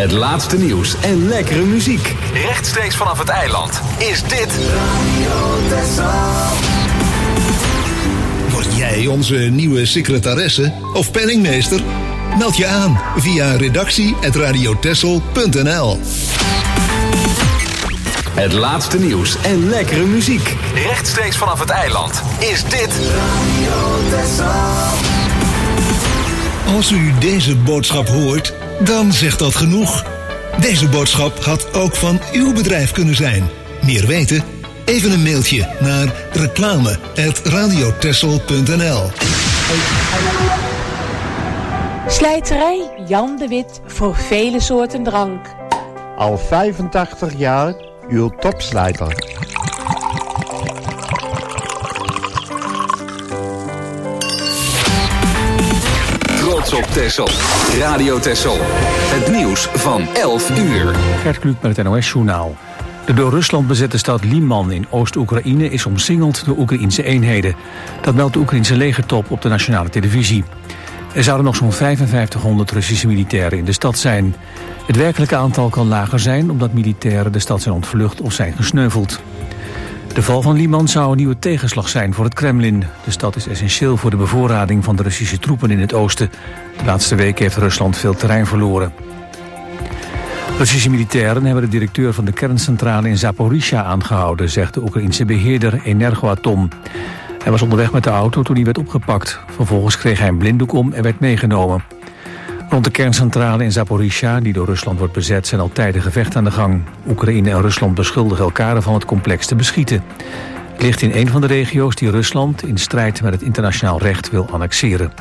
Het laatste nieuws en lekkere muziek. Rechtstreeks vanaf het eiland is dit Radio Texel. Word jij onze nieuwe secretaresse of penningmeester? Meld je aan via redactie@radiotexel.nl. Het laatste nieuws en lekkere muziek. Rechtstreeks vanaf het eiland is dit Radio Texel. Als u deze boodschap hoort, dan zegt dat genoeg. Deze boodschap had ook van uw bedrijf kunnen zijn. Meer weten? Even een mailtje naar reclame@radiotexel.nl. Slijterij Jan de Wit voor vele soorten drank. Al 85 jaar uw topslijter. Trots op Texel. Radio Texel. Het nieuws van 11 uur. Gert Kluk met het NOS-journaal. De door Rusland bezette stad Liman in Oost-Oekraïne is omsingeld door Oekraïnse eenheden. Dat meldt de Oekraïnse legertop op de nationale televisie. Er zouden nog zo'n 5500 Russische militairen in de stad zijn. Het werkelijke aantal kan lager zijn omdat militairen de stad zijn ontvlucht of zijn gesneuveld. De val van Liman zou een nieuwe tegenslag zijn voor het Kremlin. De stad is essentieel voor de bevoorrading van de Russische troepen in het oosten. De laatste weken heeft Rusland veel terrein verloren. Russische militairen hebben de directeur van de kerncentrale in Zaporizhia aangehouden, zegt de Oekraïense beheerder Energoatom. Hij was onderweg met de auto toen hij werd opgepakt. Vervolgens kreeg hij een blinddoek om en werd meegenomen. Rond de kerncentrale in Zaporizhia, die door Rusland wordt bezet, zijn al tijden gevechten aan de gang. Oekraïne en Rusland beschuldigen elkaar ervan het complex te beschieten. Het ligt in een van de regio's die Rusland in strijd met het internationaal recht wil annexeren.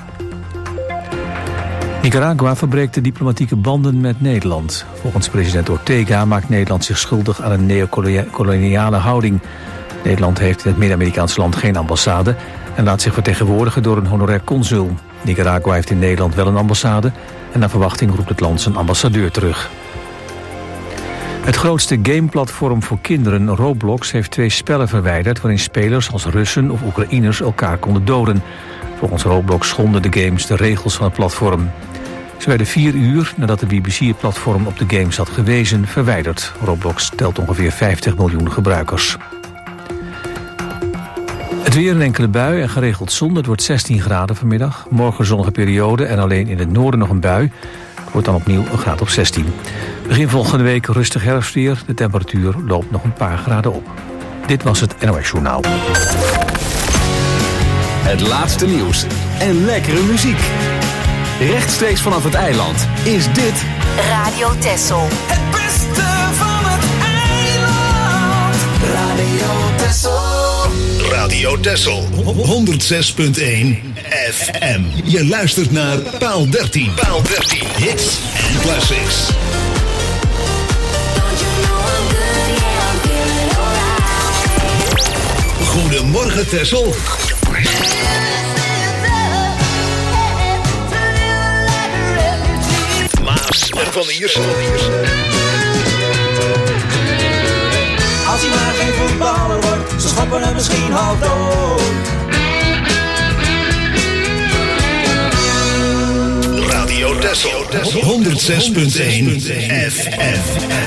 Nicaragua verbreekt de diplomatieke banden met Nederland. Volgens president Ortega maakt Nederland zich schuldig aan een neocoloniale houding. Nederland heeft in het Midden-Amerikaanse land geen ambassade en laat zich vertegenwoordigen door een honorair consul. Nicaragua heeft in Nederland wel een ambassade en naar verwachting roept het land zijn ambassadeur terug. Het grootste gameplatform voor kinderen, Roblox, heeft 2 spellen verwijderd waarin spelers als Russen of Oekraïners elkaar konden doden. Volgens Roblox schonden de games de regels van het platform. Ze werden 4 uur nadat de BBC het platform op de games had gewezen verwijderd. Roblox telt ongeveer 50 miljoen gebruikers. Het weer een enkele bui en geregeld zon. Het wordt 16 graden vanmiddag. Morgen zonnige periode en alleen in het noorden nog een bui. Het wordt dan opnieuw een graad of 16. Begin volgende week rustig herfstweer. De temperatuur loopt nog een paar graden op. Dit was het NOS Journaal. Het laatste nieuws en lekkere muziek. Rechtstreeks vanaf het eiland is dit Radio Texel. Het beste van het eiland. Radio Texel. Radio Texel 106.1 FM. Je luistert naar Paal 13. Paal 13. Hits en classics. Goedemorgen Texel. Maas en Van Iersen. Als hij maar geen voetballer wordt, ze schoppen hem misschien half dood. Radio Texel 106.1 FM.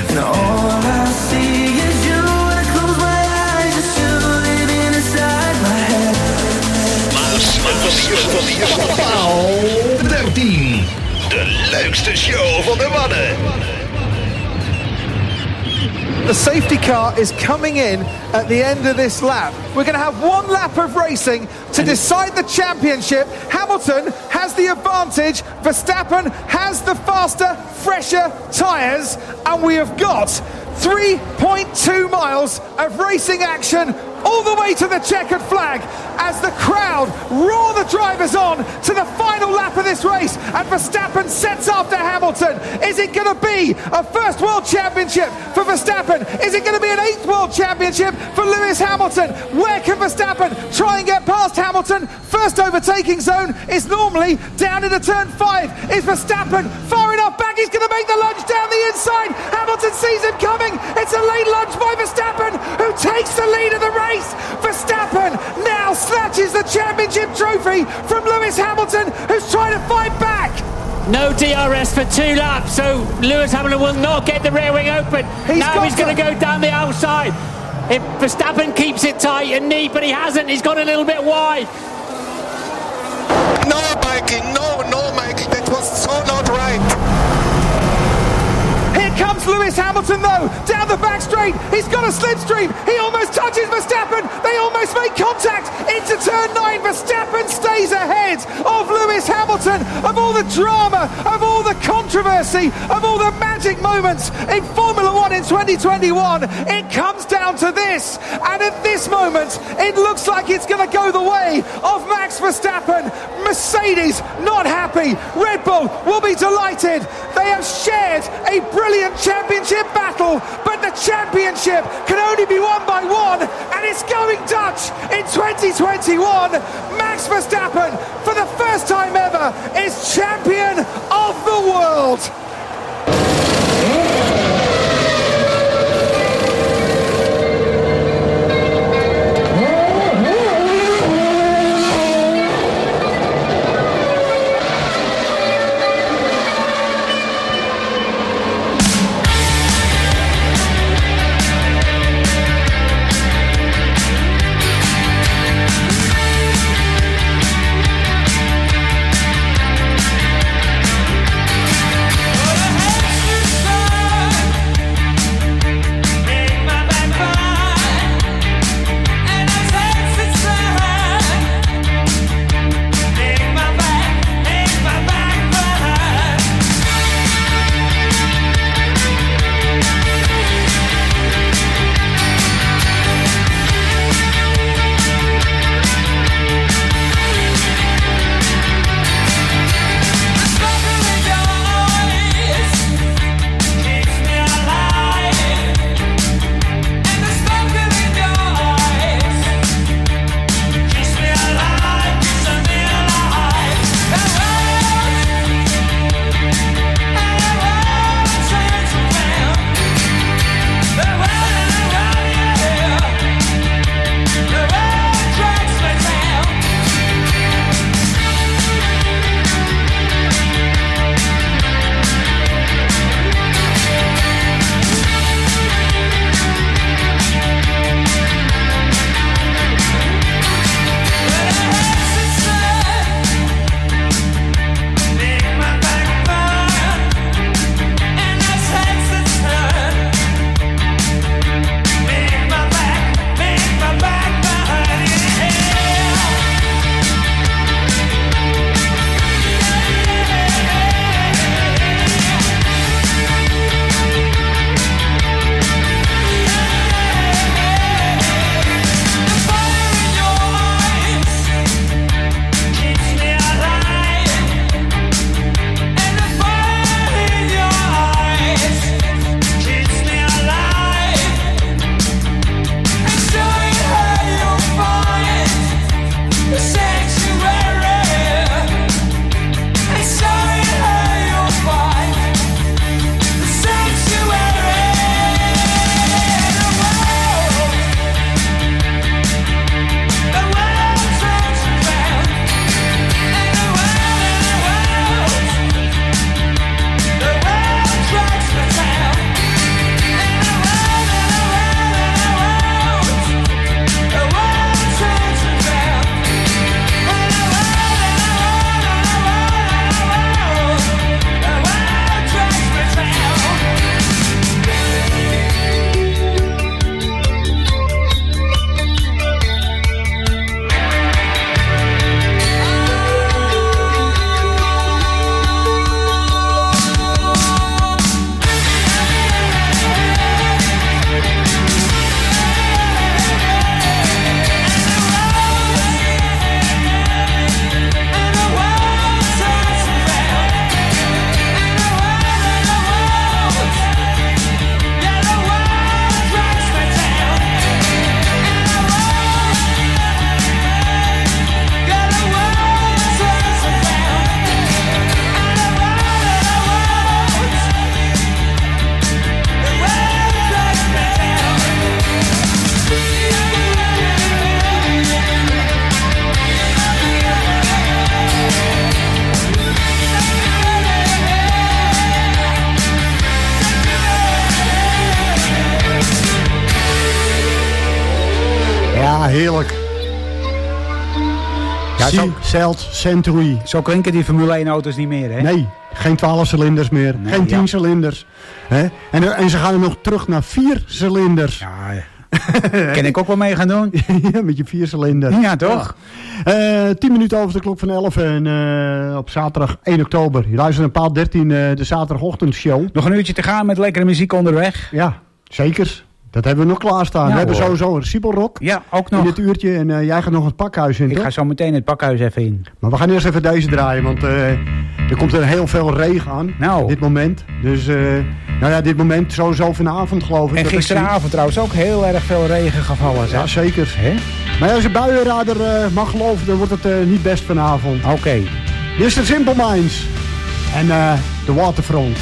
Maas en Van Iersen. Paal 13. De leukste show van de mannen. The safety car is coming in at the end of this lap. We're going to have 1 lap of racing to decide the championship. Hamilton has the advantage. Verstappen has the faster, fresher tyres. And we have got 3.2 miles of racing action all the way to the checkered flag as the crowd roar the drivers on to the final lap of this race, and Verstappen sets after Hamilton. Is it going to be a first world championship for Verstappen? Is it going to be an 8th world championship for Lewis Hamilton? Where can Verstappen try and get past Hamilton? First overtaking zone is normally down into turn 5. Is Verstappen far enough back? He's going to make the lunge down the inside. Hamilton sees him coming. It's a late lunge by Verstappen, who takes the lead of the race. Verstappen now snatches the championship trophy from Lewis Hamilton, who's trying to fight back. No DRS for 2 laps, so Lewis Hamilton will not get the rear wing open. He's going to go down the outside. If Verstappen keeps it tight and neat, but he hasn't, he's gone a little bit wide. No, Mikey, that was so not right. Here comes Lewis Hamilton though, down the back straight, he's got a slipstream, he almost touches Verstappen, they almost make contact into turn 9, Verstappen stays ahead of Lewis Hamilton. Of all the drama, of all the controversy, of all the magic moments in Formula 1 in 2021, it comes down to this, and at this moment it looks like it's going to go the way of Max Verstappen. Mercedes not happy, Red Bull will be delighted. They have shared a brilliant championship battle, but the championship can only be won by one, and it's going Dutch in 2021. Max Verstappen, for the first time ever, is champion of the world. heerlijk. Ja, Celt Century. Zo klinken die Formule 1 auto's niet meer, hè? Nee, geen 12 cilinders meer. Nee, geen 10 cilinders. Hè? En ze gaan er nog terug naar 4 cilinders. Ja, kan ik ook wel mee gaan doen? Ja, met je 4 cilinders. Ja, toch? 10 minuten over de klok van 11 en op zaterdag 1 oktober. Je luistert naar paal 13, de zaterdagochtendshow. Nog een uurtje te gaan met lekkere muziek onderweg. Ja, zeker. Dat hebben we nog klaarstaan. Nou, we hebben sowieso een Siebelrock. Ja, ook nog. In dit uurtje. En jij gaat nog het pakhuis in, Ik toch? ga zo meteen het pakhuis even in. Maar we gaan eerst even deze draaien, want er komt er heel veel regen aan. Nou. Dit moment. Dus, dit moment sowieso vanavond geloof ik. En gisteravond trouwens ook heel erg veel regen gevallen. Ja, zeker. Hè? Maar als je buienradar mag geloven, dan wordt het niet best vanavond. Oké. Dit is de Simple Minds. En de Waterfront.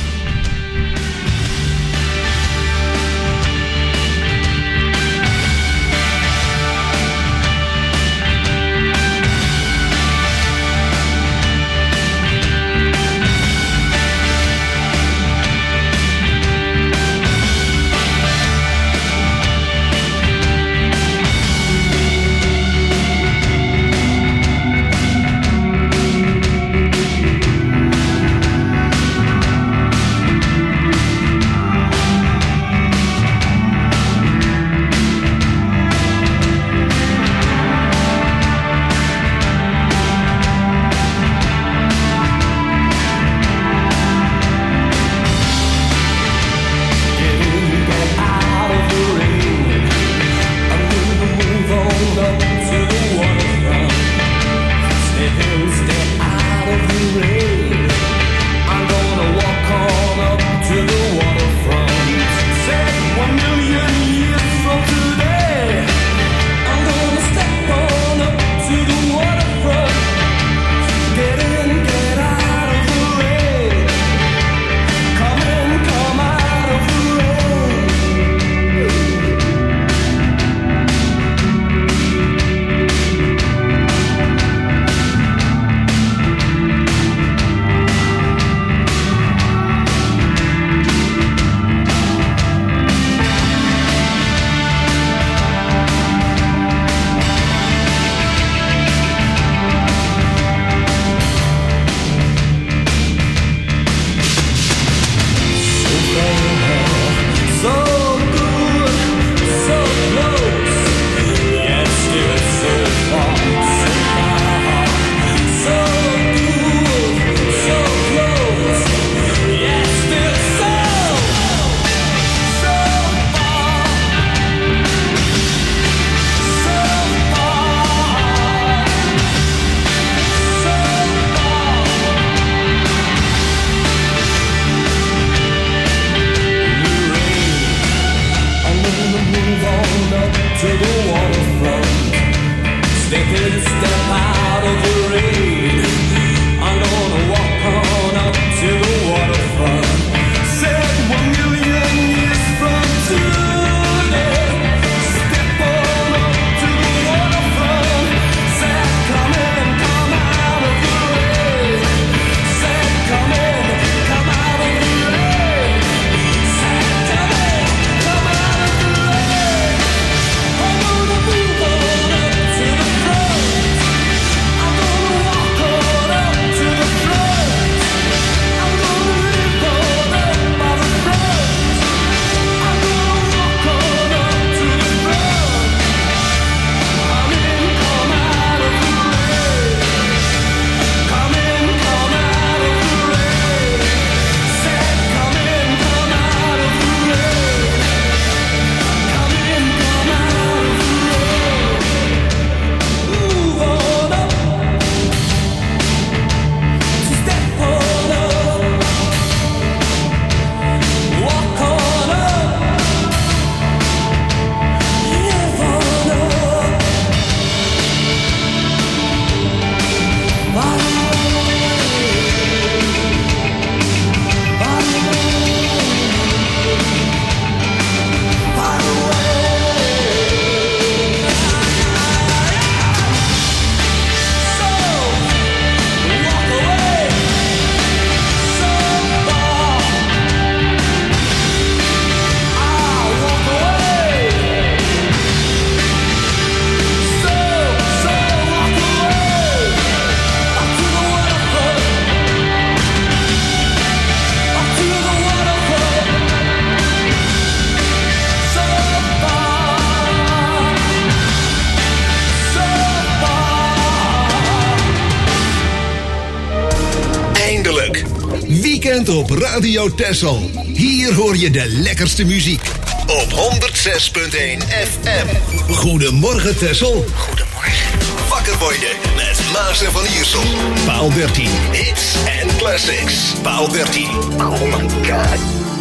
weekend op Radio Texel. Hier hoor je de lekkerste muziek. Op 106.1 FM. Goedemorgen Texel. Goedemorgen. Wakker worden met Maas en Van Iersel. Paal 13. Hits en classics. Paal 13. Oh my god.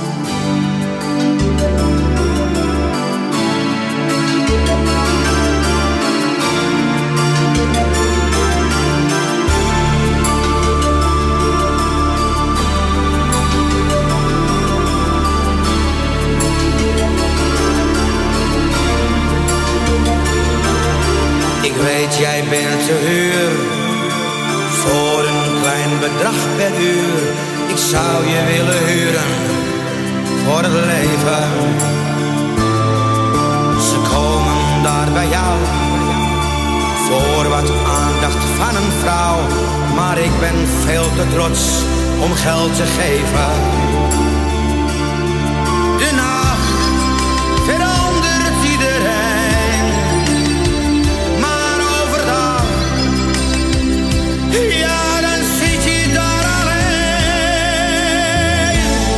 Ik weet, jij bent te huur voor een klein bedrag per uur. Ik zou je willen huren voor het leven. Ze komen daar bij jou voor wat aandacht van een vrouw. Maar ik ben veel te trots om geld te geven. De nacht verandert iedereen. Ja, dan zit je daar alleen.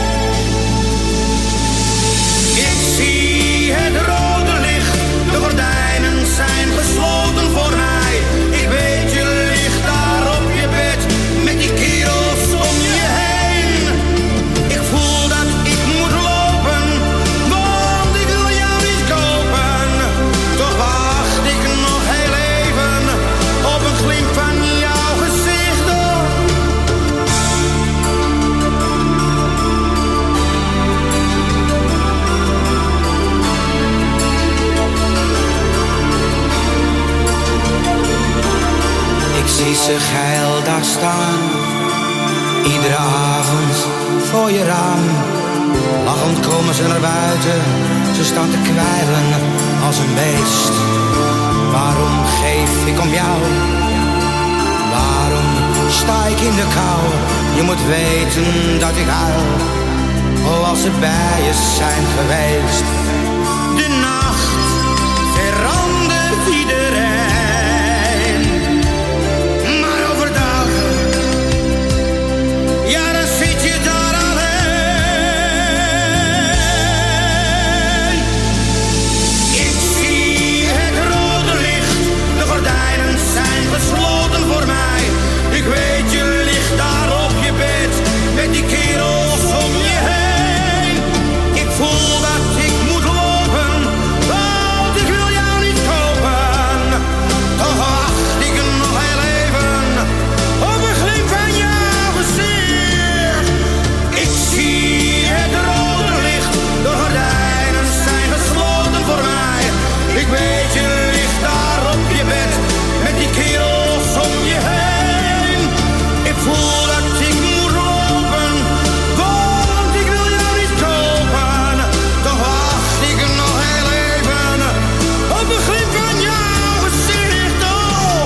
Ik zie het rode licht, de gordijnen zijn gesloten voor mij. Ik weet, je ligt daar op je bed, met die kerels om je heen. Ik voel dat ik moet lopen, want ik wil jou niet kopen. Toch wacht ik nog heel even op een glimp van jou. Ik zie ze geil daar staan, iedere avond voor je raam. Lachend komen ze naar buiten, ze staan te kwijlen als een beest. Waarom geef ik om jou? Waarom sta ik in de kou? Je moet weten dat ik huil, oh als ze bij je zijn geweest. De nacht verandert iedereen. Gesloten voor mij. Ik weet, je ligt daar op je bed met die kerels om je heen. Ik voel dat ik moet lopen, want ik wil jou niet kopen. Toch wacht ik nog heel even op een glimp van jouw gezicht. Ik zie het rode licht, de gordijnen zijn gesloten voor mij. Ik weet, je ligt daar op je bed met die kerels om je heen. Ik voel dat ik moet lopen, want ik wil jou niet kopen. Toch wacht ik nog heel even op een glimp van jouw gezicht. Oh.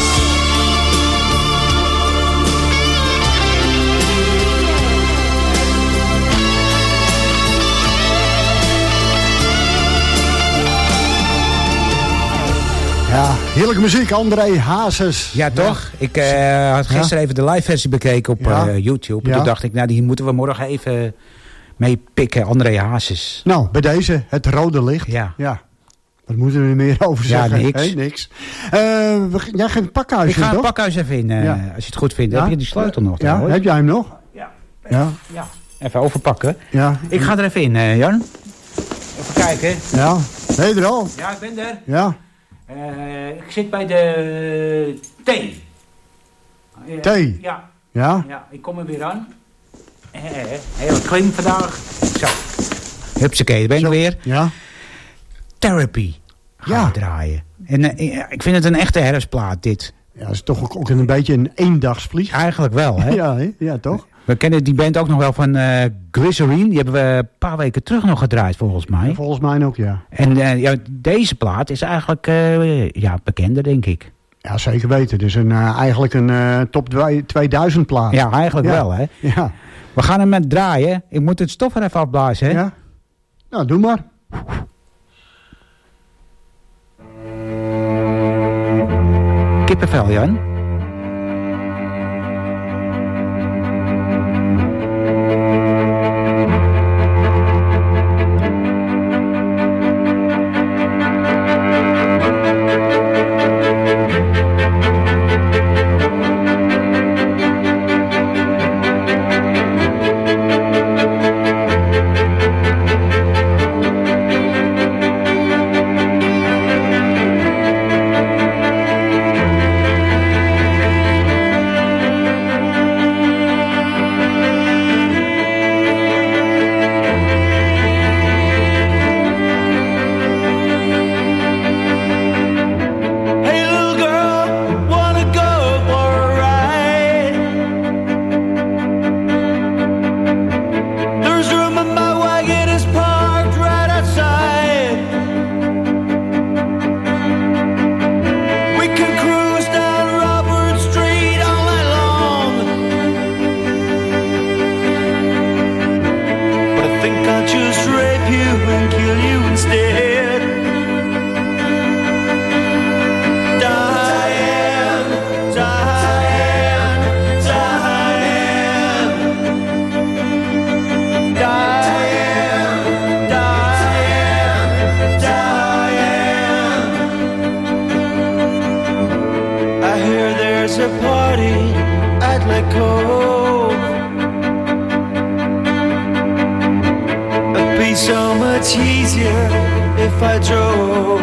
Ja, heerlijke muziek, André Hazes. Ja, toch? Ik had gisteren even de live versie bekeken op YouTube. En toen dacht ik, nou, die moeten we morgen even mee pikken, André Hazes. Nou, bij deze, het rode licht. Ja. Wat moeten we er meer over zeggen? Ja, niks. Hey, niks. Jij gaat het pakhuis in, Ik ga het toch? pakhuis even in, als je het goed vindt. Heb je die sleutel nog? Ja, hoor? heb jij hem nog? Ja. Even overpakken. Ja. Ik ga er even in, Jan. Even kijken. Ja, ben je er al? Ja, ik ben er. Ja. Ik zit bij de thee. Thee? Ja. Ja? Ja, ik kom er weer aan. Heel clean vandaag. Zo. Hupsakee, daar ben ik weer. Ja. Therapy gaan we draaien. En ik vind het een echte herfstplaat, dit. Ja, dat is toch ook een beetje een eendagsvlieg. Eigenlijk wel, hè? Ja, hè? Ja, toch? We kennen die band ook nog wel van Glycerine. Die hebben we een paar weken terug nog gedraaid, volgens mij. Ja, volgens mij ook, ja. En deze plaat is eigenlijk bekender, denk ik. Ja, zeker weten. Dus eigenlijk een top 2000 plaat. Ja, eigenlijk wel, hè? Ja. We gaan hem met draaien. Ik moet het stof er even afblazen, hè? Ja. Nou, doe maar. Kippenvel, Jan. I drove.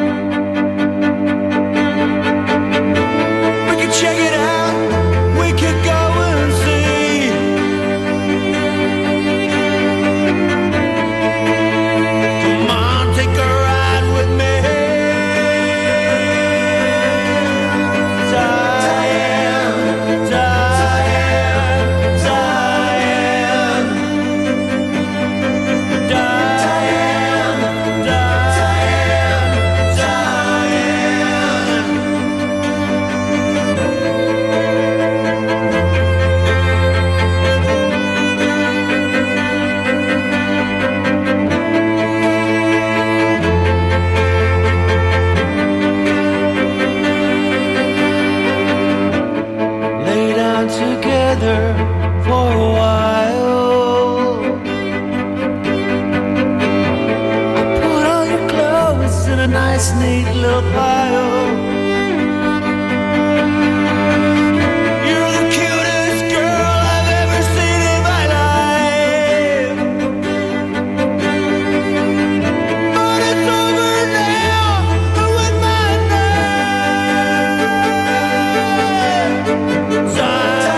We could check it out, we could go and see. Come on, take a ride with me. For a while, I put all your clothes in a nice, neat little pile. You're the cutest girl I've ever seen in my life. But it's over now with my knife.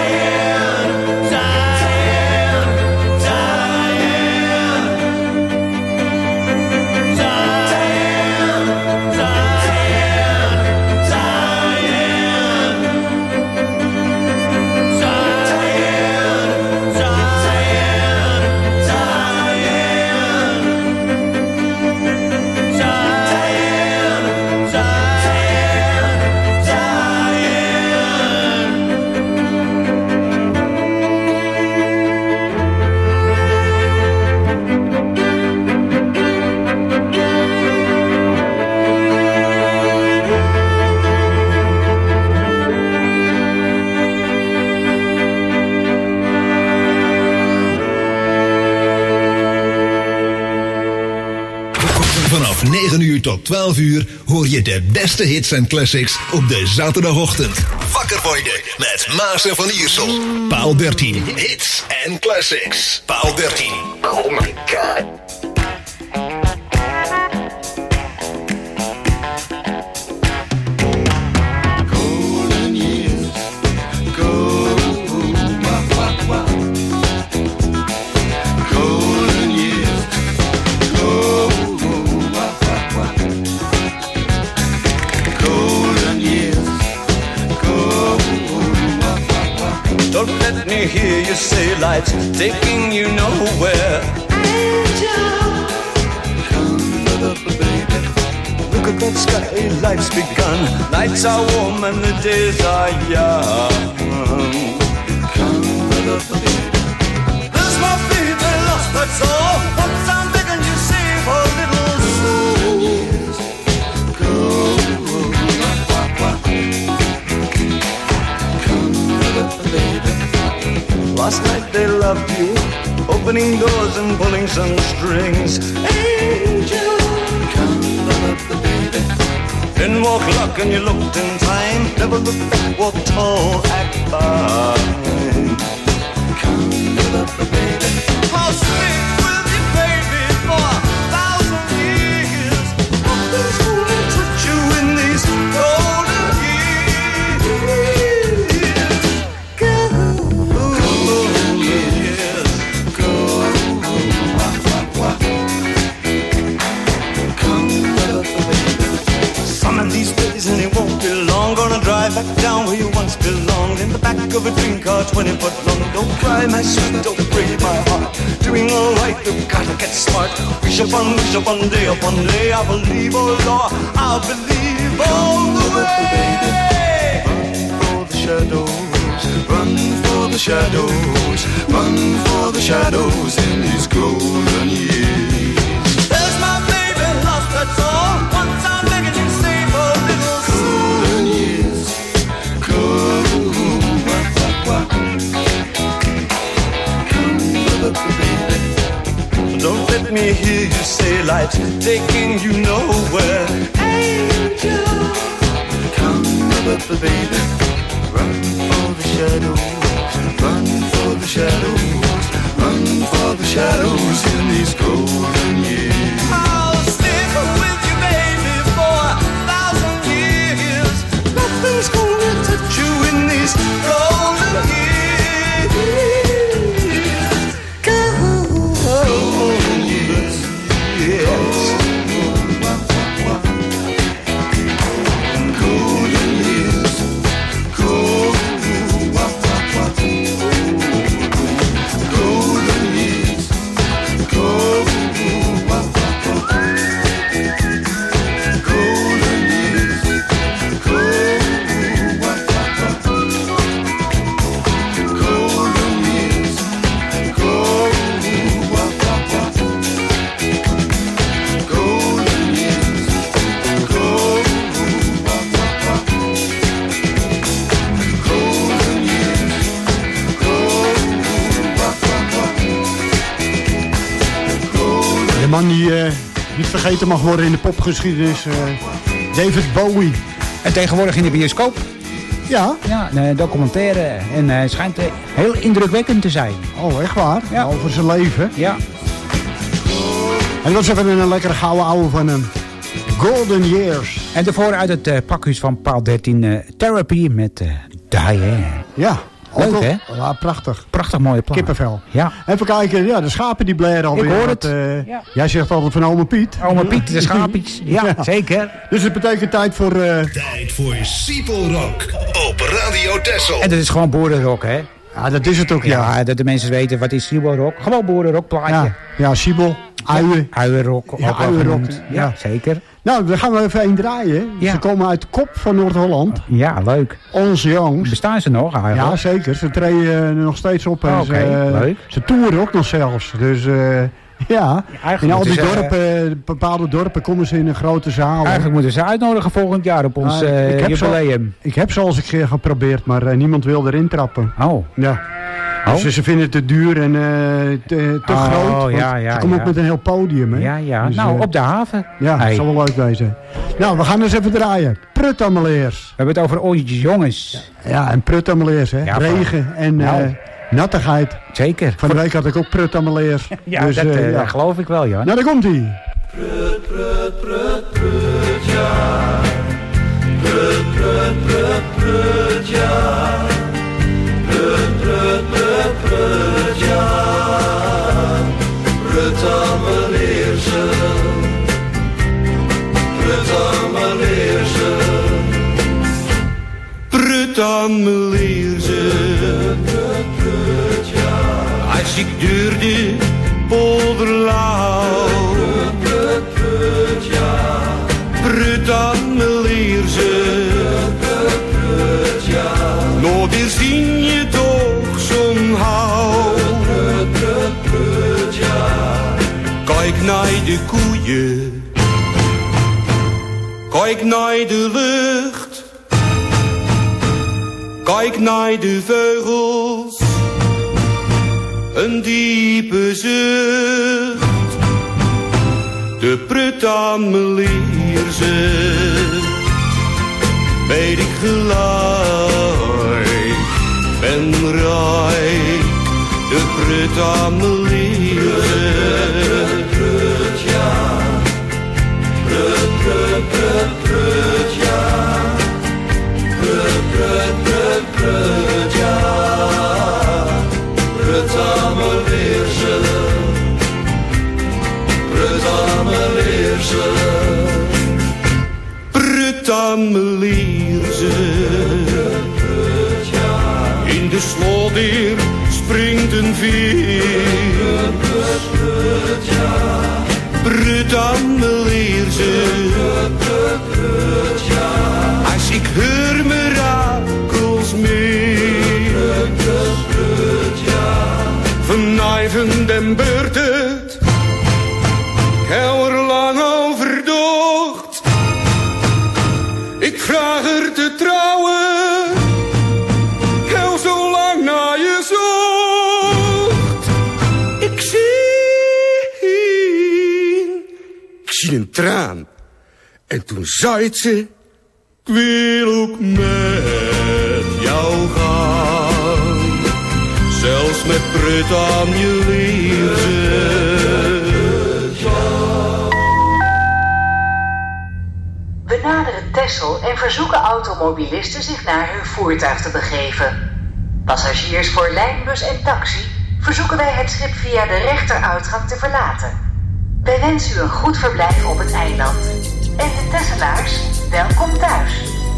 Vanaf 9 uur tot 12 uur hoor je de beste hits en classics op de zaterdagochtend. Wakker worden met Maas en Van Iersel. Paal 13. Hits en classics. Paal 13. Oh my god. Don't let me hear you say life's taking you nowhere. Angel, come up, baby. Look at that sky, life's begun. Nights are warm and the days are young. Come up, baby. There's my baby lost, that's all. Once I'm begging you, save a little soul. Years go. Last night they loved you, opening doors and pulling some strings. Angel, come up, baby. Then walk luck and you looked in time. Never look back, walk tall, act fine. Come up, baby. I'll stick with you, baby, for 1,000 years. Nothing's gonna touch you in these golden years. And it won't be long. Gonna drive back down where you once belonged, in the back of a dream car 20 foot long. Don't cry, my sweet, don't break my heart. Doing all right, you've gotta get smart. Wish upon day, I believe, oh Lord, I'll believe all the way. Run for the shadows, run for the shadows, run for the shadows in these golden years. There's my baby lost, that's all. Once I'm begging you, save a little golden years. Come up, baby. Don't let me hear you say life's taking you nowhere. Angel, come up, baby. Run for the shadows, run for the shadows, run for the shadows in these golden years. I'll stick with man die niet vergeten mag worden in de popgeschiedenis. David Bowie. En tegenwoordig in de bioscoop. Ja? Ja, een documentaire. En hij schijnt heel indrukwekkend te zijn. Oh, echt waar? Ja. Over zijn leven? Ja. En dat was even een lekkere gouden ouwe van hem. Golden Years. En daarvoor uit het pakhuis van paal 13 Therapy met Diane. Ja. Leuk, hè? Ja, prachtig. Prachtig mooie plaat. Kippenvel. Ja. Even kijken, ja, de schapen die blaren alweer. Ik hoor het. Ja. Jij zegt altijd van Ome Piet. Ome Piet, de schapies. Ja, zeker. Dus het betekent tijd voor... Tijd voor Siepel Rock op Radio Texel. En dat is gewoon boerenrock, hè? Ja, dat is het ook, ja. Ja, dat de mensen weten wat is Siebelrock. Gewoon boerenrock plaatje. Ja, Siebel, uien. Uienrock. Ja, uienrock. Ja, zeker. Nou, dan gaan we even één draaien. Ja. Ze komen uit de kop van Noord-Holland. Ja, leuk. Onze jongens. Bestaan ze nog eigenlijk? Ja, zeker. Ze treden nog steeds op. Oké, leuk. Ze toeren ook nog zelfs. Dus ja, in al die dorpen, bepaalde dorpen komen ze in een grote zaal. Eigenlijk moeten ze uitnodigen volgend jaar op ons jubileum. Ik heb ze al eens een keer geprobeerd, maar niemand wil erin trappen. Oh. Ja. Dus ze vinden het te duur en te groot. Ze komen ook met een heel podium. Hè? Ja. Dus, nou, op de haven. Ja, dat zal wel leuk wezen. Nou, we gaan eens even draaien. Prut-Ameleers. We hebben het over ooitjes jongens. Ja, en Prut-Ameleers, hè. Ja, regen en nattigheid. Zeker. Van de week had ik ook Prut-Ameleers. Ja, dus, dat geloof ik wel, ja. Nou, daar komt-ie. Prut, prut, prut, prut, ja. Prut, prut, prut, prut, ja. Prut, prut, prut, prut, ja. Prut-Ameleerse. Prut-Ameleerse. Prut-Ameleerse. Prut, prut, ja. Als ik door de polderlauw. Prut, prut, ja. Prut-Ameleerse. Prut, prut, ja. Nou, daar zien je toch zo'n hou. Prut, prut, prut, ja. Kijk naar de koeien. Kijk naar de lucht. Kijk naar de vogels. Een diepe zucht. De Prut-Ameleerse. Weet ik gelijk. Ben rijk. De Prut-Ameleerse. Prut, ja. Prut, prut, prut, prut, ja. Prut, prut, prut, prut, ja. Prut-Ameleerse. Prut-Ameleerse. Prut-Ameleerse. In de slotdeur springt een veer. Prut-Ameleerse. Als ik hoor mirakels meer. Vanavond en beurt het. Heel er lang over docht. Ik vraag er te trouwen. Heel zo lang naar je zocht. Ik zie een traan. En toen zei het ze. Ik wil ook met jou gaan. Zelfs met Prut-Ameleerse. We naderen Texel en verzoeken automobilisten zich naar hun voertuig te begeven. Passagiers voor lijnbus en taxi verzoeken wij het schip via de rechteruitgang te verlaten. Wij wensen u een goed verblijf op het eiland. En de Tesselaars, welkom thuis.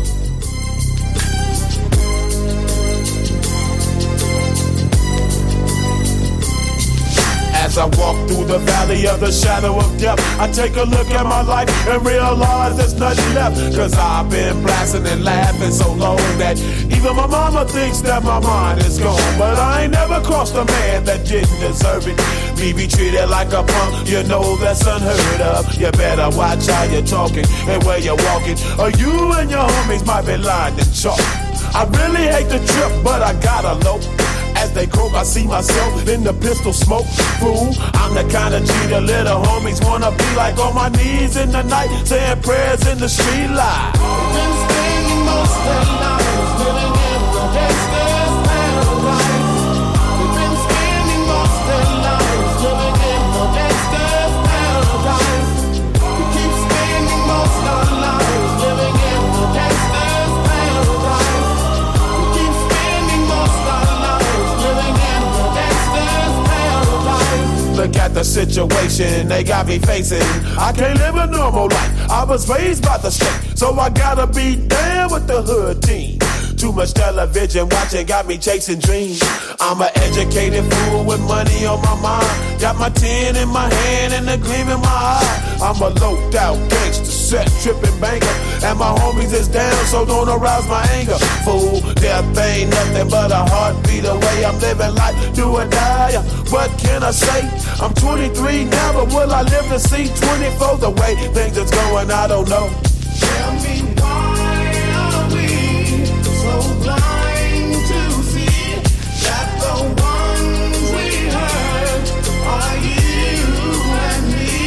As I walk through the valley of the shadow of death, I take a look at my life and realize there's nothing left. Cause I've been blasting and laughing so long that even my mama thinks that my mind is gone. But I ain't never crossed a man that didn't deserve it. Me be treated like a punk, you know that's unheard of. You better watch how you're talking and where you're walking, or you and your homies might be lined in chalk. I really hate the trip, but I gotta low. as they croak, I see myself in the pistol smoke. Fool, I'm the kind of G the little homies wanna be like, on my knees in the night, saying prayers in the street light. Been spending most of their lives living in the gangster's paradise. We've been spending most of their lives living in the gangster's paradise. We keep spending most of our lives living in the gangster's paradise. We keep spending most of our lives living in the gangster's paradise. Look at the situation they got me facing. I can't live a normal life. I was raised by the state, so I gotta be down with the hood team. Too much television watching got me chasing dreams. I'm an educated fool with money on my mind. Got my 10 in my hand and a gleam in my eye. I'm a loped out gangster, set tripping banker, and my homies is down, so don't arouse my anger. Fool, death ain't nothing but a heartbeat away. I'm living life, do or die. What can I say? I'm 23 now, but will I live to see 24? The way things is going, I don't know. Tell me why are we so blind to see that the ones we hurt are you and me?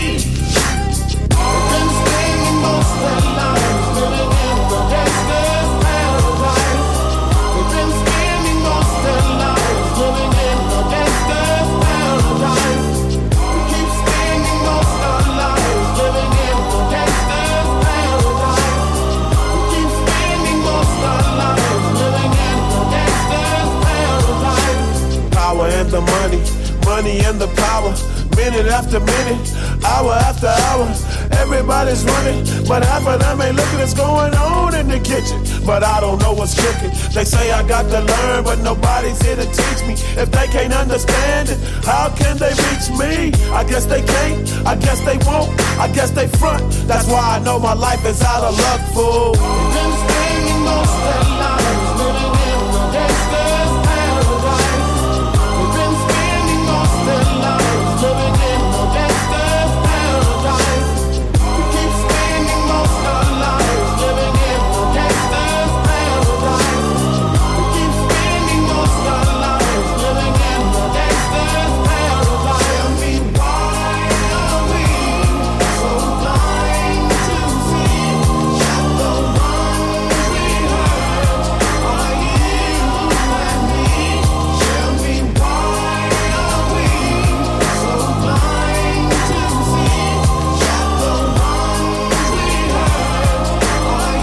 We've been spending most of our lives living in the gangster's paradise. We've been spending most of our lives living in the gangster's paradise. We keep spending most of our lives living in the gangster's paradise. We keep spending most of our lives living in the gangster's paradise. Power and the money, money and the power. Minute after minute, hour after hour, everybody's running, but half of them ain't looking what's going on in the kitchen. But I don't know what's cooking. They say I got to learn, but nobody's here to teach me. If they can't understand it, how can they reach me? I guess they can't, I guess they won't, I guess they front. That's why I know my life is out of luck, fool. We've been spending most of our lives living in the gangster's paradise. We've been spending most of our lives living in the gangster's paradise. We keep spending most of our lives living in the gangster's paradise. We keep spending most of our lives living in the gangster's paradise. Tell me why are we so blind to see that the ones we hurt are you and me? Tell me why are we so blind to see that the ones we hurt are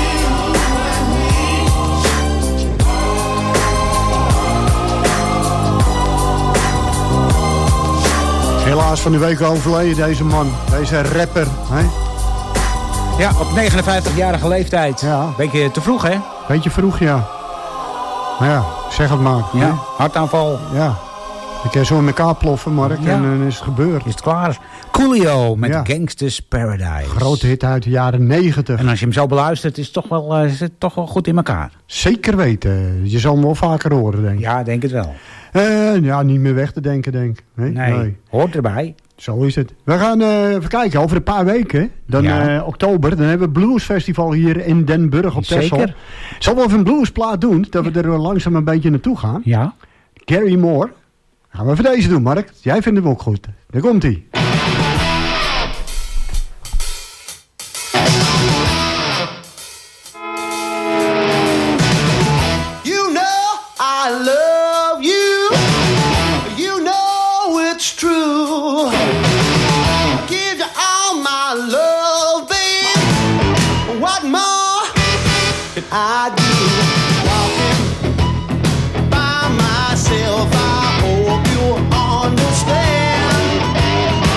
you and me? Helaas van de week overleden deze man, deze rapper. Hè? Ja, op 59-jarige leeftijd. Ja. Beetje te vroeg, hè? Beetje vroeg, ja. Maar ja, zeg het maar. Ja, hè? hartaanval. Ja. Ik kan zo in elkaar ploffen, Mark, Ja. en dan is het gebeurd. Is het klaar? Coolio met Ja. Gangsters Paradise. Grote hit uit de jaren 90. En als je hem zo beluistert, is het toch wel goed in elkaar. Zeker weten. Je zal hem wel vaker horen, denk ik. Ja, denk het wel. Ja, niet meer weg te denken, denk ik. Nee, hoort erbij. Zo is het. We gaan even kijken, over een paar weken, dan oktober, dan hebben we het Bluesfestival hier in Den Burg op Texel. Zeker. Zullen we even een bluesplaat doen, dat we er langzaam een beetje naartoe gaan? Ja. Gary Moore. Gaan we even deze doen, Mark. Jij vindt hem ook goed. Daar komt-ie. You know I love you. You know it's true. Give you all my love, babe. What more can I do? Walking by myself, I hope you understand.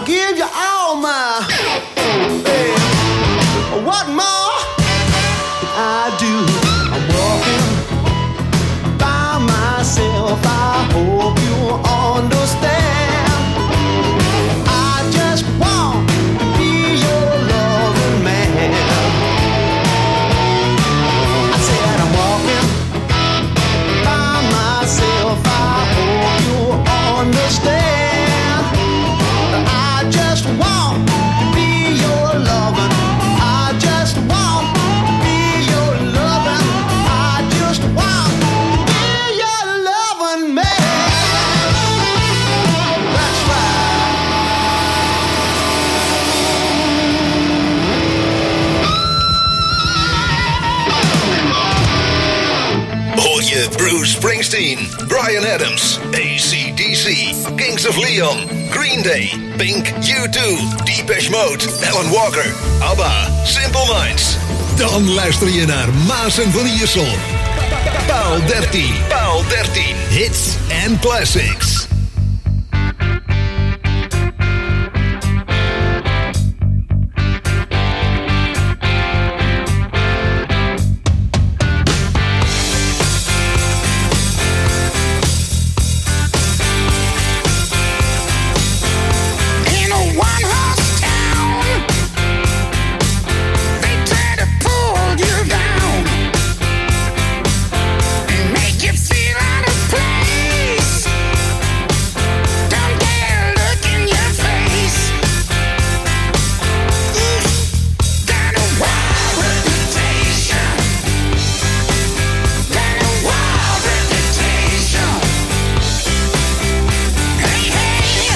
give you all my baby. What more I do? I'm walking by myself. I hope you understand. I just want to be your loving man. I said I'm walking by myself. I hope you understand. I just want to be your loving. I just want to be your loving. I just want to be your loving man. That's right. Hoor je Bruce Springsteen, Bryan Adams, AC/DC, Kings of Leon, Green Day, Pink, U2, Depeche Mode, Alan Walker, ABBA, Simple Minds. Dan luister je naar Maas en Van Iersel. Paal 13. Paal 13. Hits and Classics. In a one-horse town, they try to pull you down and make you feel out of place. Don't dare look in your face. Got a wild reputation. Got a wild reputation. Hey, hey.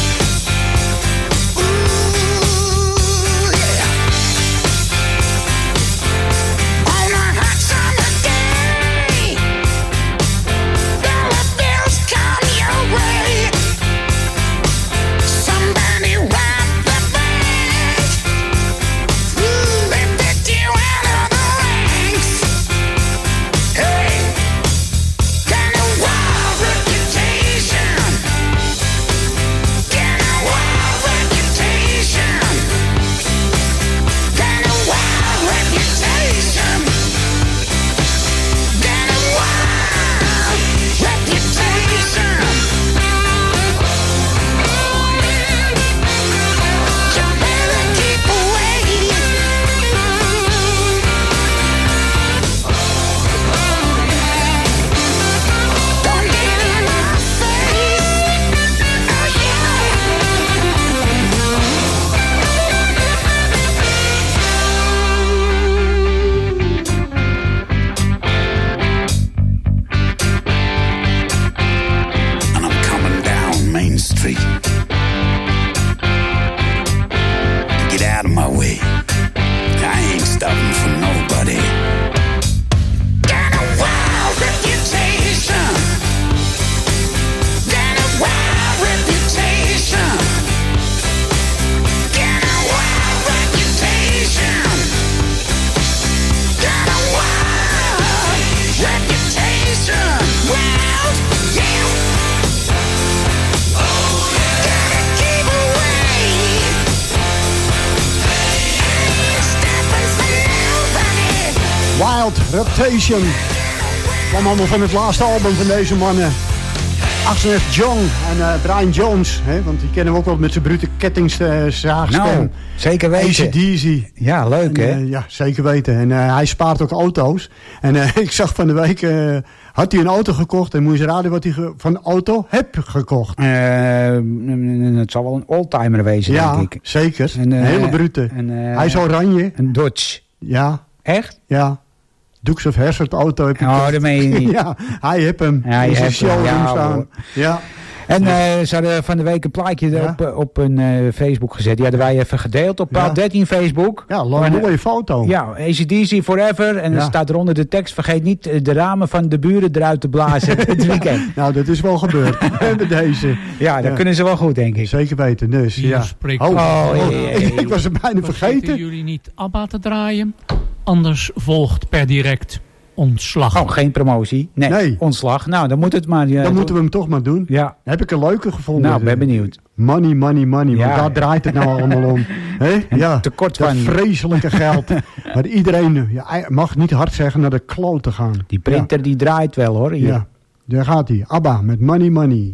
On a hot summer day, dollar bills come your way. Somebody robbed the bank. They picked you out of the ranks. Hey, got a wild reputation. Got a wild reputation. Got a wild reputation. Got a wild reputation. You better keep away. Don't get in my face. Oh and I'm coming down Main Street. Get out of my way. I ain't stopping for nobody. Got a wild reputation. Got a wild reputation. Got a wild reputation. Got a wild reputation. Wild, yeah. Gotta keep away. Ain't stopping for nobody. Wild Reputation. Kwam allemaal van het laatste album van deze mannen. Axel John en Brian Jones. Hè, want die kennen we ook wel met zijn brute kettingzaagstem. Nou, zeker weten. AC/DC. Ja, leuk hè? Ja, zeker weten. En hij spaart ook auto's. En ik zag van de week, had hij een auto gekocht. En moet je raden wat hij van de auto heb gekocht. Het zal wel een oldtimer wezen, Ja, denk ik. zeker. Een hele brute. Hij is oranje. Een Dodge. Ja. Echt? Ja. Dukes of Hazzard auto heb ik. Oh, dat meen je niet. Ja, hij heeft hem. Ja, in zijn heeft hem, showroom ja, staan. hoor. Ja. En ze hadden van de week een plaatje op een Facebook gezet. Die hadden wij even gedeeld op Paal 13 Facebook. Ja, een mooie foto. Ja, AC/DC Forever. En er staat eronder de tekst: vergeet niet de ramen van de buren eruit te blazen het weekend. Nou, dat is wel gebeurd. Met deze. Ja, dat kunnen ze wel goed, denk ik. Zeker weten, dus. Ja. Ik was er bijna vergeten. Jullie niet ABBA te draaien. Anders volgt per direct ontslag. Oh, geen promotie. Nee. Ontslag. Nou, dan moet het maar. Dan moeten we hem toch maar doen. Ja. Heb ik een leuke gevonden. Nou, ben benieuwd. Money, money, money. Ja. Want daar draait het nou allemaal om. Ja, tekort dat van vreselijke geld. Maar iedereen mag niet hard zeggen naar de klote gaan. Die printer die draait wel hoor. Hier. Ja, daar gaat hij. ABBA met Money, money.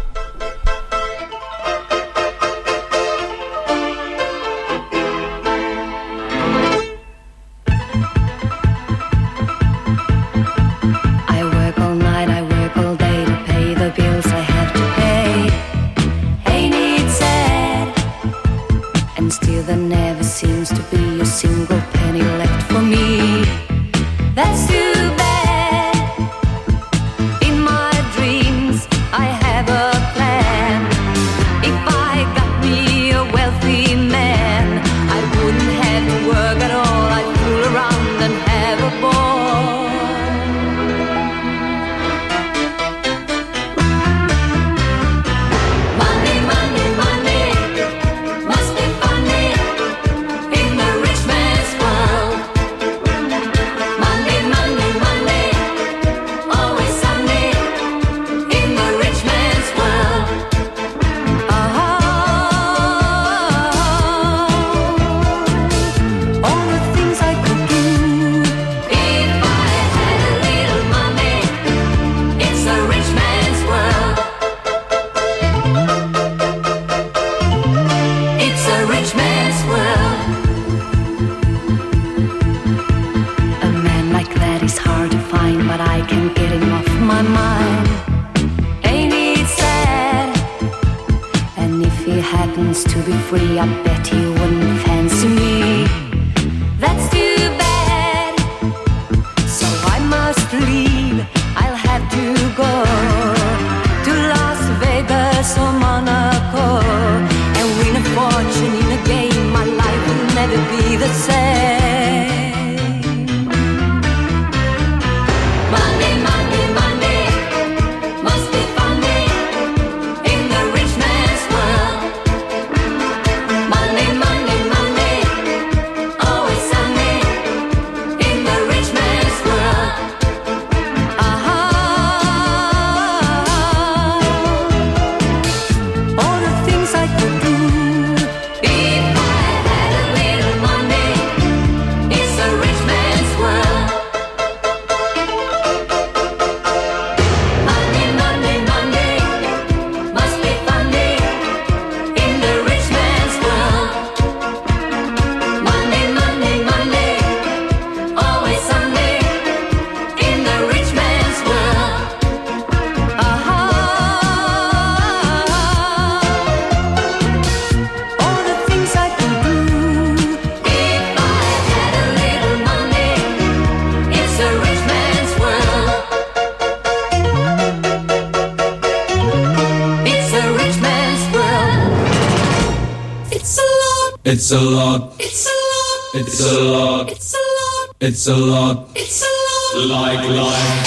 It's a lot. It's a lot. It's a lot. It's a lot. It's a lot. It's a lot. Like life.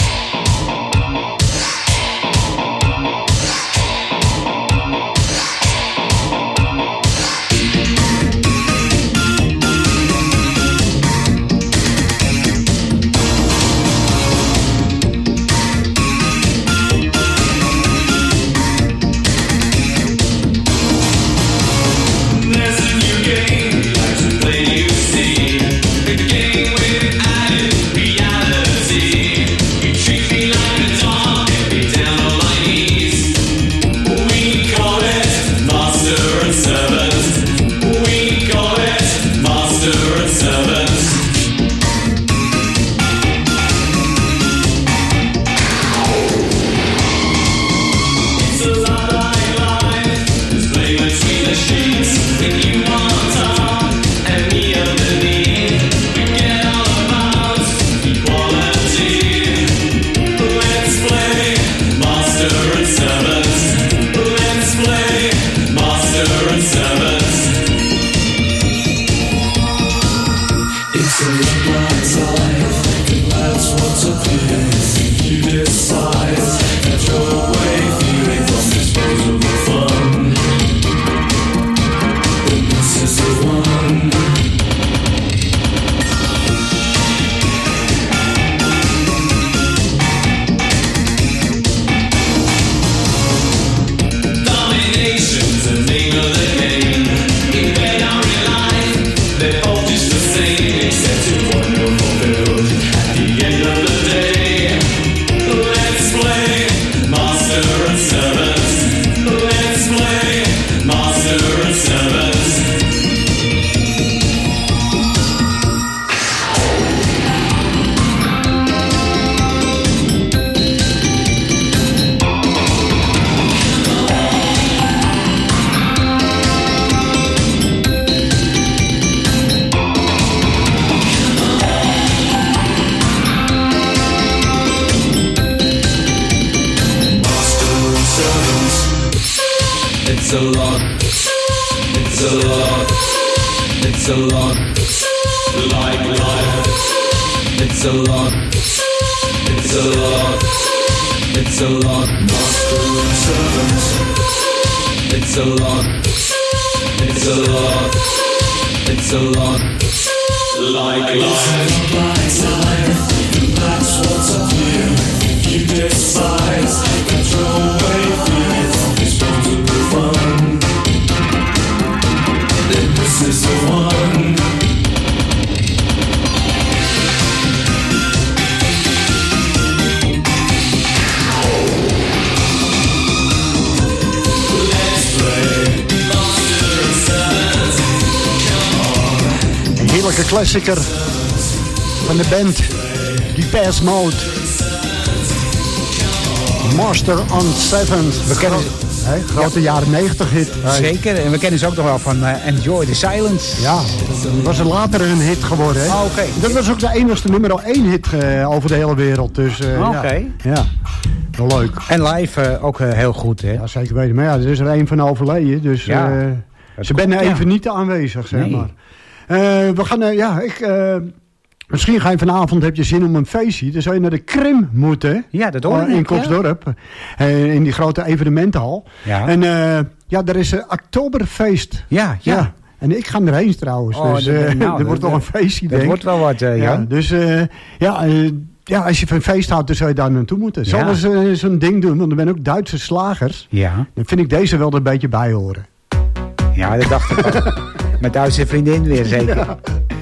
Reality. It's a lot. It's a lot. It's a lot. Like life. It's a lot. It's a lot. It's a lot. Mushroom servants. It's a lot. It's a lot. It's a lot. Like life. It's life. That's what's up here. You despise. Control away fear. It's supposed to be fun. Then this is the one. Een heerlijke klassieker van de band Depeche Mode. Master on Seventh. We kennen grote jaren 90 hit. Zeker, en we kennen ze ook nog wel van Enjoy the Silence. Ja, dat was een later een hit geworden. Hè? Oké. Dat was ook de enigste nummer 1 hit over de hele wereld. Dus, ja, wel leuk. En live ook heel goed, hè? Ja, zeker weten. Maar ja, er is er een van overleden. Dus ze ben er even niet aanwezig, zeg maar. We gaan, misschien ga je vanavond, heb je zin om een feestje. Dan zou je naar de Krim moeten. Ja, dat hoor ik. In Kopsdorp. In die grote evenementenhal. Ja. En daar is een Oktoberfeest. Ja. En ik ga erheen trouwens. Dus er wordt wel een feestje, denk ik. Dat wordt wel wat, Jan. Dus als je van feest houdt, dan zou je daar naartoe moeten. Zullen we zo'n ding doen? Want er zijn ook Duitse slagers. Ja. Dan vind ik deze wel er een beetje bij horen. Ja, dat dacht ik ook. Met Duitse vriendin weer, zeker. Ja.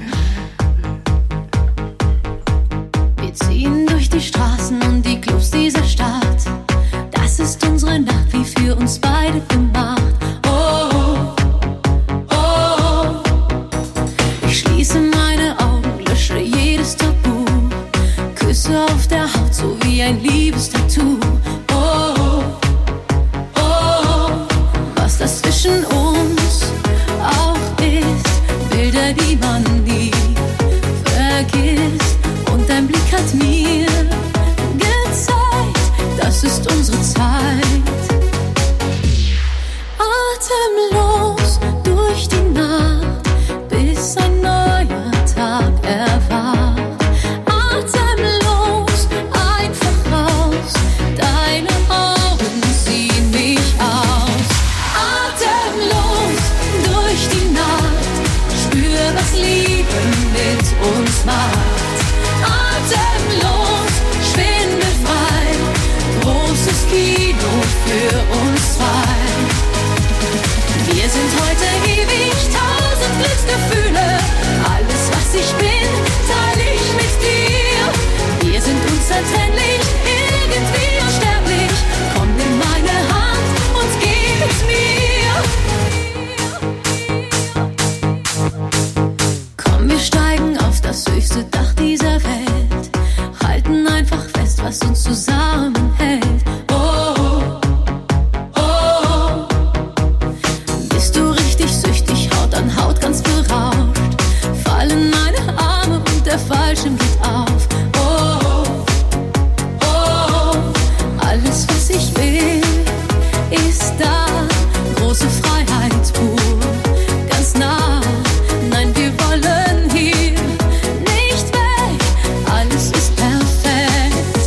Wir ziehen durch die Straßen und die Clubs dieser Stadt. Das ist unsere Nacht, wie für uns beide gemacht. Oh, oh, oh. Ich schließe meine Augen, lösche jedes Tabu. Küsse auf der Haut, so wie ein Liebestattoo. Oh, oh, oh. Was das zwischen uns auch ist, Bilder, die man nie vergisst. Und dein Blick hat mir gezeigt, das ist unsere Zeit. Atemlos durch die Nacht, bis ein neuer Tag erwacht. Atemlos, einfach raus, deine Augen ziehen mich aus. Atemlos durch die Nacht, spür, was Liebe mit uns macht. Atemlos, schwindelfrei, großes Kino für uns zwei. Wir sind heute ewig, 1000 Glücksgefühle. Alles, was ich bin, teile ich mit dir. Wir sind unzertrennlich, irgendwie unsterblich. Komm, nimm meine Hand und geh mit mir. Komm, wir steigen auf das höchste Dach dieser Welt. Halten einfach fest, was uns zusammenhält. Oh, oh, oh. Bist du richtig süchtig, Haut an Haut ganz berauscht. Fallen meine Arme und der Fallschirm geht auf. Oh, oh, oh. Alles, was ich will, ist da. Große Freiheit pur, ganz nah. Nein, wir wollen hier nicht weg. Alles ist perfekt.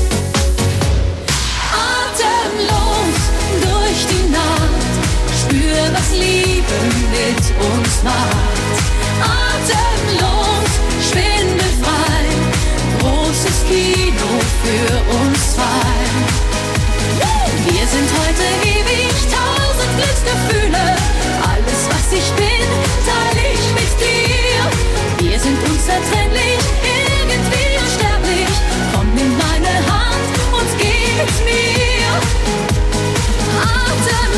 Atemlos durch die Nacht, spür, was Liebe mit uns macht. Atemlos, schwindelfrei, großes Kino für uns zwei. Wir sind heute ewig, 1000 Glücksgefühle. Alles, was ich bin, teile ich mit dir. Wir sind unzertrennlich, irgendwie unsterblich. Komm, nimm meine Hand und geh mit mir.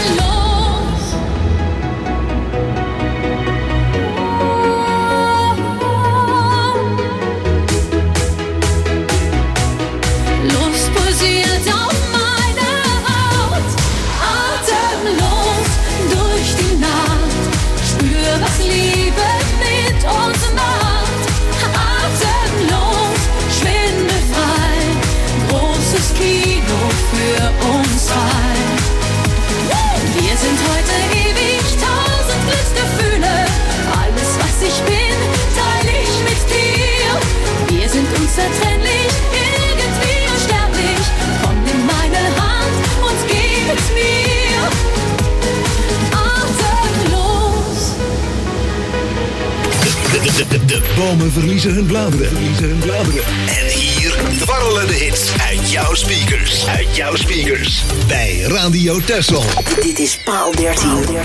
Atemlos. Bomen verliezen hun bladeren. En hier dwarrelen de hits uit jouw speakers. Bij Radio Texel. Dit is Paal 13.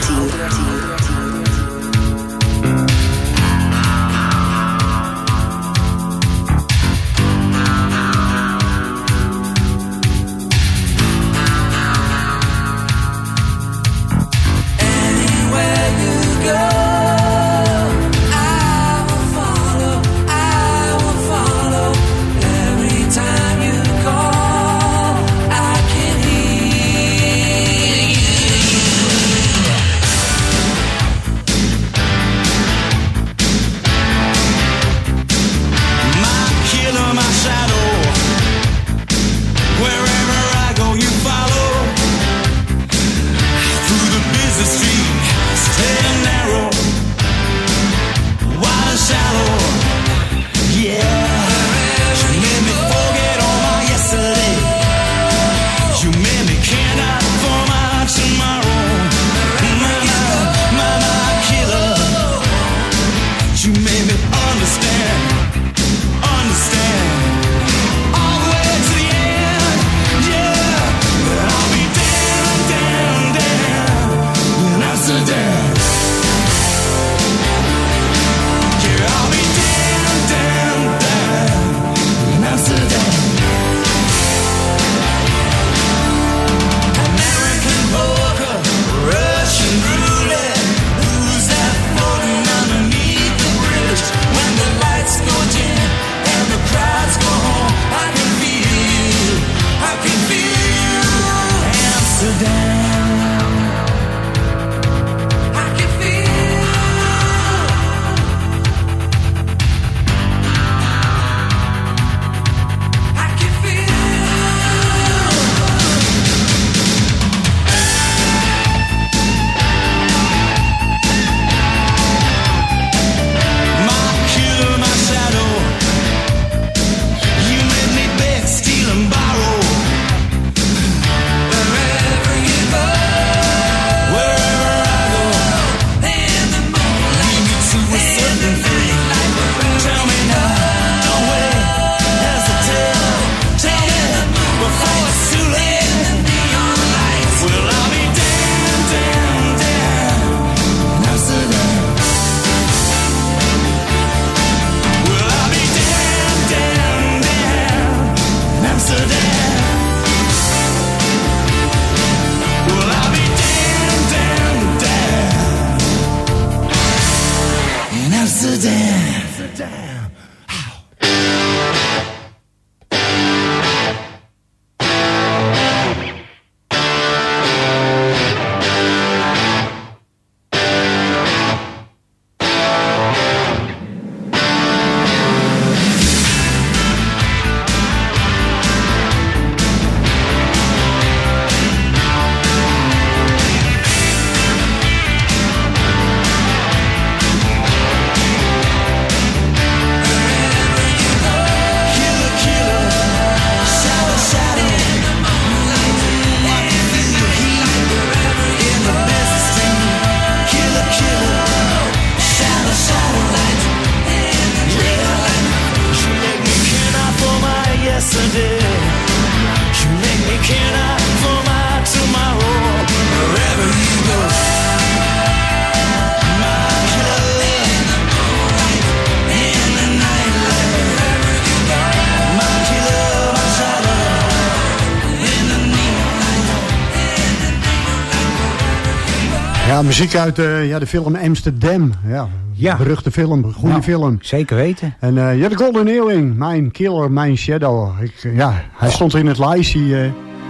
Ja, muziek uit de film Amsterdam. Ja, beruchte film, goede film. Zeker weten. En de Golden Earring, mijn killer, mijn shadow. Hij stond er in het lijstje.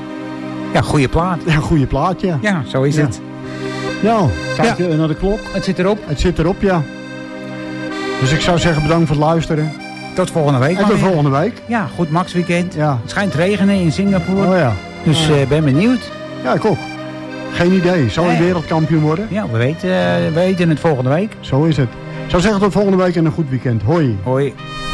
Ja, goede plaat. Ja, goede plaat, ja. Ja, zo is het. Nou, kijk naar de klok. Het zit erop. Het zit erop, ja. Dus ik zou zeggen bedankt voor het luisteren. Tot volgende week. En tot volgende week. Ja, goed Max weekend. Ja. Het schijnt te regenen in Singapore. Oh ja. Dus ben benieuwd. Ja, ik ook. Geen idee. Zal hij wereldkampioen worden? Ja, we weten het volgende week. Zo is het. Ik zou zeggen tot volgende week en een goed weekend. Hoi. Hoi.